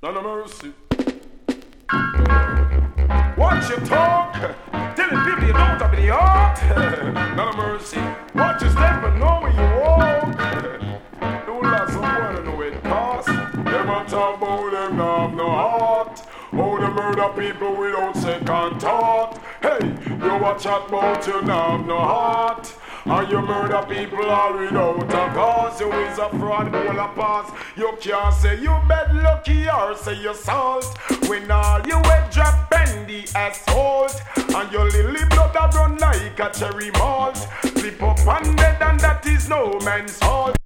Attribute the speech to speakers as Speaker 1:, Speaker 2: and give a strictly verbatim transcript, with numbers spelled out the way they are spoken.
Speaker 1: None of mercy. Watch your talk. Telling people you don't have any heart. None of mercy. Watch your step and know where you walk. Don't let someone know it cost. Them a talk about them not have no heart. Oh, the murder people without second thought. Hey, you watch out about you not have no heart. And you murder people all without a cause. You is a fraud, all a pass. You can't say you bad lucky or say you salt. When all you head drop bend the assault. And your lily blood a run like a cherry malt. Flip up and dead and that is no man's fault.